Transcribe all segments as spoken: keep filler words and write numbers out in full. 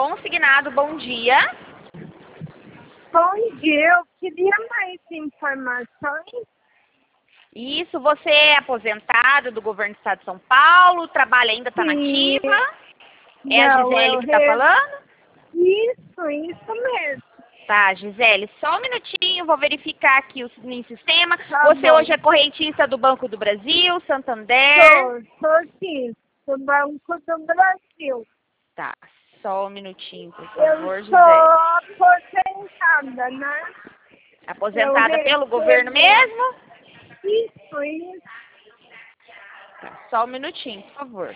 Consignado, bom dia. Bom dia, eu queria mais informações. Isso, você é aposentado do governo do estado de São Paulo, trabalha ainda, está Sim. nativa? É a Não, Gisele eu que está re- falando? Isso, isso mesmo. Tá, Gisele, só um minutinho, vou verificar aqui o em sistema. Tá Você bom. hoje é correntista do Banco do Brasil, Santander? Sou, sou sim, do Banco do Brasil. Tá, só um minutinho, por Eu favor, sou Gisele. aposentada, né? Aposentada Eu pelo recebo- governo mesmo? Isso, isso. Tá, só um minutinho, por favor.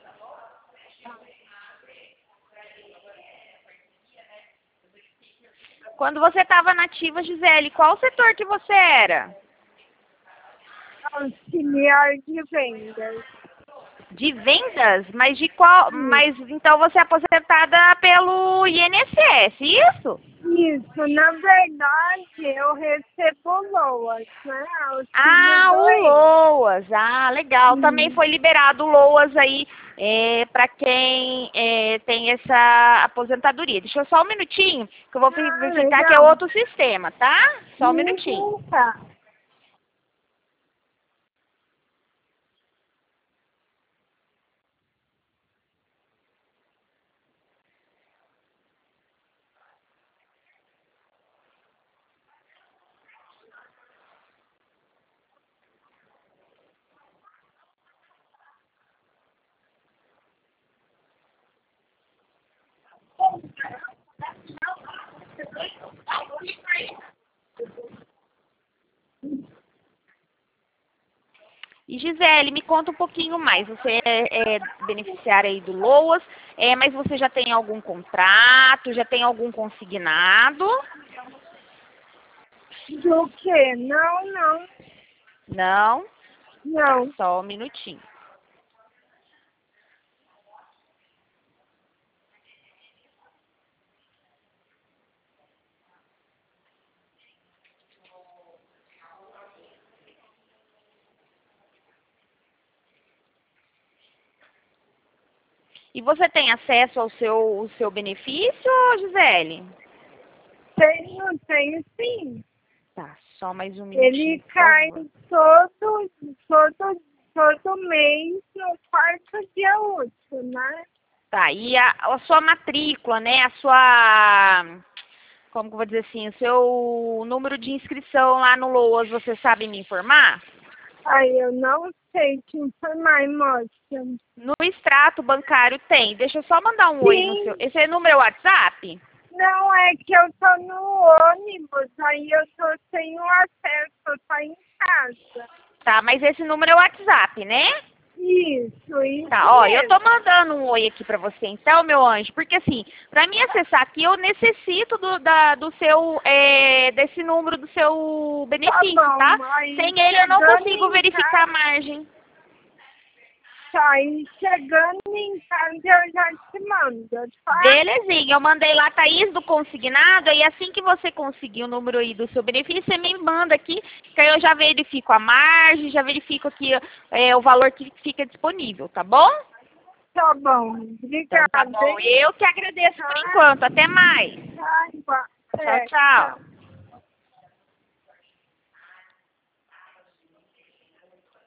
Quando você estava nativa, Gisele, qual setor que você era? Auxiliar de vendas. De vendas? Mas de qual? Sim. Mas então você é aposentada pelo I N S S, isso? Isso, na verdade, eu recebo LOAS, né? Auxílio Ah, o doente. LOAS. Ah, legal. Sim. Também foi liberado o LOAS aí é, para quem é, tem essa aposentadoria. Deixa eu só um minutinho, que eu vou Ah, verificar que é legal. outro sistema, tá? Só um minutinho. Uhum, tá. E Gisele, me conta um pouquinho mais. Você é, é beneficiária aí do LOAS, é, mas você já tem algum contrato, já tem algum consignado? Do quê? Não, não, Não? Tá, não. só um minutinho. E você tem acesso ao seu, o seu benefício, Gisele? Tenho, tenho sim. Tá, só mais um minutinho, Ele por cai favor. todo, todo, todo mês no quarto dia útil, né? Tá, e a, a sua matrícula, né? A sua, como que eu vou dizer assim, o seu número de inscrição lá no LOAS, você sabe me informar? Aí eu não sei te informar, moça. No extrato bancário tem. Deixa eu só mandar um oi no seu. Sim, Esse é número é o WhatsApp? não é que eu tô no ônibus, aí eu tô sem o acesso, eu tô em casa. Tá, mas esse número é o WhatsApp, né? Isso, isso Tá, ó, eu tô mesmo. mandando um oi aqui pra você, então, meu anjo, porque assim, pra mim acessar aqui, eu necessito do, da, do seu, é, desse número do seu Tá benefício, tá? bom, aí Sem ele eu não chegando consigo em verificar a casa, margem. tá, aí chegando em casa eu já te mando, tá? Belezinha, eu mandei lá, Thaís, do consignado, e assim que você conseguir o número aí do seu benefício, você me manda aqui, que aí eu já verifico a margem, já verifico aqui é, o valor que fica disponível, tá bom? Tá bom, Então obrigada, tá bom, hein? eu que agradeço por Tá, enquanto, até mais. tá, igual. Tchau, É, tchau. tchau.